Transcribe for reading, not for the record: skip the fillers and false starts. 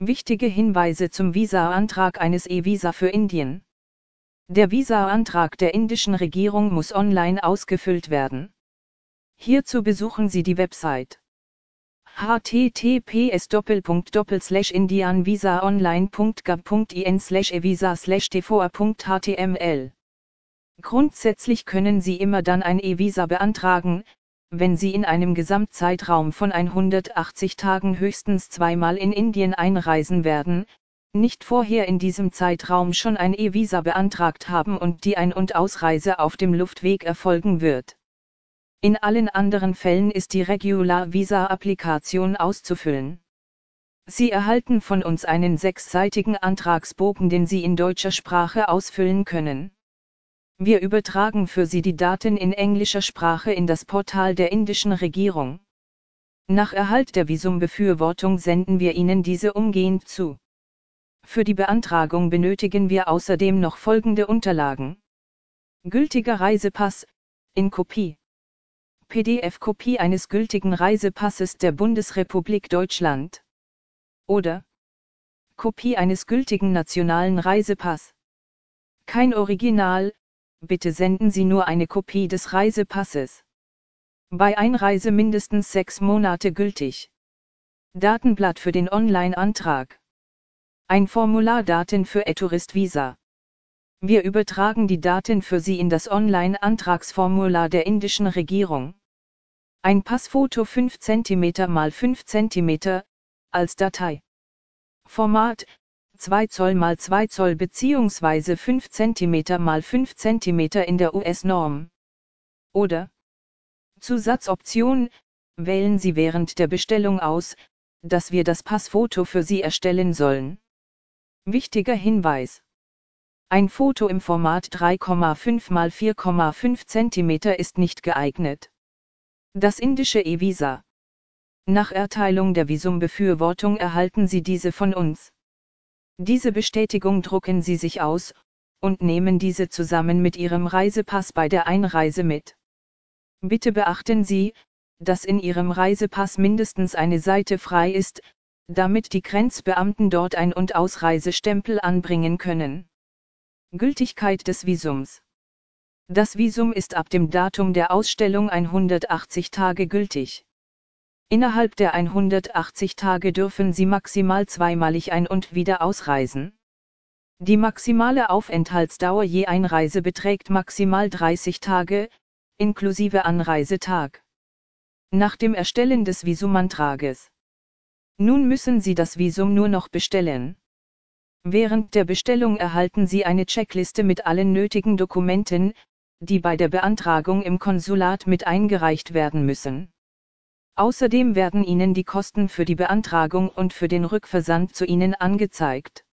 Wichtige Hinweise zum Visa-Antrag eines E-Visa für Indien. Der Visa-Antrag der indischen Regierung muss online ausgefüllt werden. Hierzu besuchen Sie die Website https://indianvisaonline.gov.in/evisa/tvoa.html. Grundsätzlich können Sie immer dann ein E-Visa beantragen, wenn Sie in einem Gesamtzeitraum von 180 Tagen höchstens zweimal in Indien einreisen werden, nicht vorher in diesem Zeitraum schon ein E-Visa beantragt haben und die Ein- und Ausreise auf dem Luftweg erfolgen wird. In allen anderen Fällen ist die Regular-Visa-Applikation auszufüllen. Sie erhalten von uns einen 6-seitigen Antragsbogen, den Sie in deutscher Sprache ausfüllen können. Wir übertragen für Sie die Daten in englischer Sprache in das Portal der indischen Regierung. Nach Erhalt der Visumbefürwortung senden wir Ihnen diese umgehend zu. Für die Beantragung benötigen wir außerdem noch folgende Unterlagen: Gültiger Reisepass, in Kopie. PDF-Kopie eines gültigen Reisepasses der Bundesrepublik Deutschland. Oder Kopie eines gültigen nationalen Reisepass. Kein Original, bitte senden Sie nur eine Kopie des Reisepasses. Bei Einreise mindestens 6 Monate gültig. Datenblatt für den Online-Antrag. Ein Formular Daten für E-Tourist-Visa. Wir übertragen die Daten für Sie in das Online-Antragsformular der indischen Regierung. Ein Passfoto 5 cm x 5 cm, als Datei. Format, 2 Zoll x 2 Zoll bzw. 5 cm x 5 cm in der US-Norm. Oder Zusatzoption, wählen Sie während der Bestellung aus, dass wir das Passfoto für Sie erstellen sollen. Wichtiger Hinweis: Ein Foto im Format 3,5 x 4,5 cm ist nicht geeignet. Das indische E-Visa. Nach Erteilung der Visumbefürwortung erhalten Sie diese von uns. Diese Bestätigung drucken Sie sich aus und nehmen diese zusammen mit Ihrem Reisepass bei der Einreise mit. Bitte beachten Sie, dass in Ihrem Reisepass mindestens eine Seite frei ist, damit die Grenzbeamten dort Ein- und Ausreisestempel anbringen können. Gültigkeit des Visums. Das Visum ist ab dem Datum der Ausstellung 180 Tage gültig. Innerhalb der 180 Tage dürfen Sie maximal zweimalig ein- und wieder ausreisen. Die maximale Aufenthaltsdauer je Einreise beträgt maximal 30 Tage, inklusive Anreisetag. Nach dem Erstellen des Visumantrages. Nun müssen Sie das Visum nur noch bestellen. Während der Bestellung erhalten Sie eine Checkliste mit allen nötigen Dokumenten, die bei der Beantragung im Konsulat mit eingereicht werden müssen. Außerdem werden Ihnen die Kosten für die Beantragung und für den Rückversand zu Ihnen angezeigt.